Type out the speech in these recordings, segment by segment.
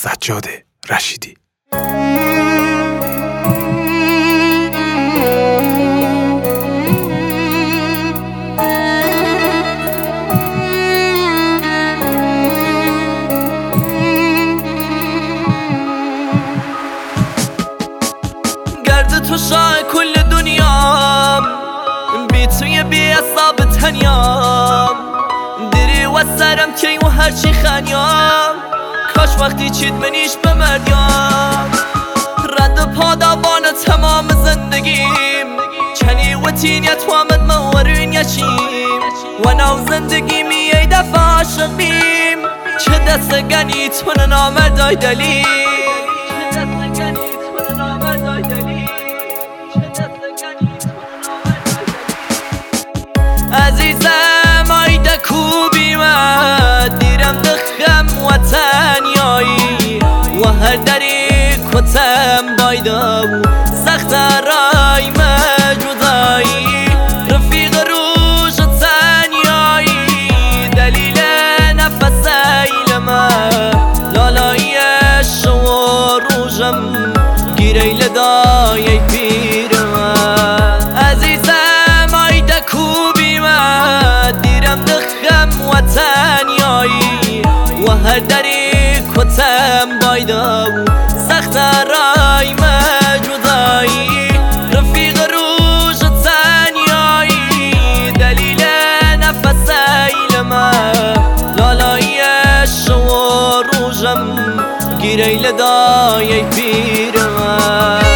سجاد رشیدی. گرد تو شاه کل دنیام، بی توی بی حساب تنیام، دری و سرم کی و هرچی خنیام، کاش وقتی چید منیش بمردیم. رد پادابان تمام زندگیم، چنی و تینیت و آمد مورین یچیم، و نو زندگیم یه دفعه عاشق بیم، چه دست گنی تو نامردای دلیم، عزیزم آیده کوبی من، دیرم دخم وطنیایی، و هر دری کتم بایده و سخت رای مجودایی، رفیق روش تنیایی، دلیل نفس ایلمه، لالایی شو روشم گیریل دای پیرمه. عزیزم آیده کوبی من، دیرم دخم وطنیایی، و هر دری کتم بایده و سخت رای مجودایی، رفیق روش تنیایی، دلیل نفس ایلمه، لالایی شو روشم گیریل دای پیرمه.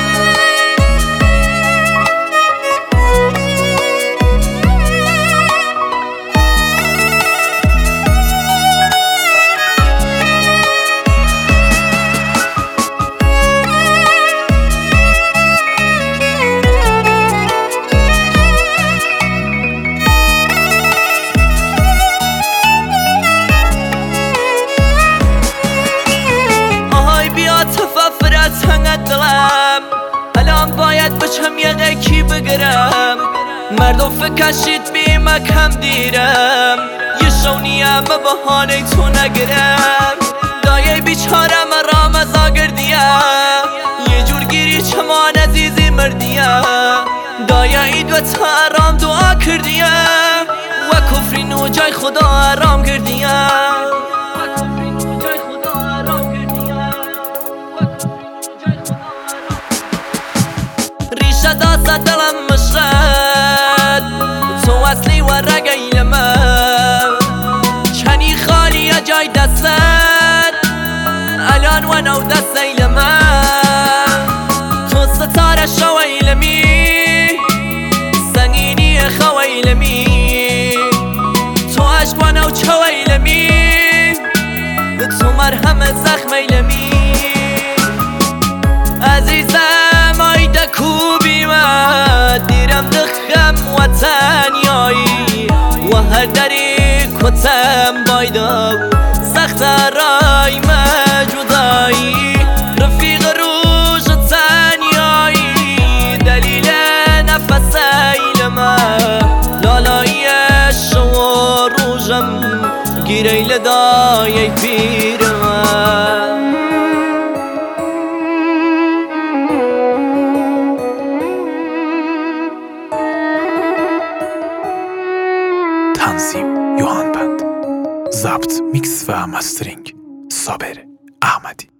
الان باید بچم یه قیکی بگرم، مردم فکشید بیمه کم دیرم، یه شونیم به بحانه تو نگرم، دایه بیچارم رامزا گردیم، یه جور گیری چمان عزیزی مردیم، دایه اید و تارام دعا کردیم، و کفرین و جای خدا آرام کردیم. ریشه داسته دلم مشغد، تو اصلی و رگیل من، چنی خالی جای دستت، الان و نو دست ایل من، تو ستاره شویلمی، سنگینی خویلمی، تو عشق و نو چویلمی، تو مرهم زخمیلمی. عزیزم آیده کوبی من، دیرم دخم وطنیایی، و هر دری کتم بایده و سخت رای مجودایی، رفیق روش تنیایی، دلیل نفس ایلمه، لالایی شو روشم گیریل دای پیرمه. تنظیم یوهان بند، ضبط میکس و مسترینگ صابر احمدی.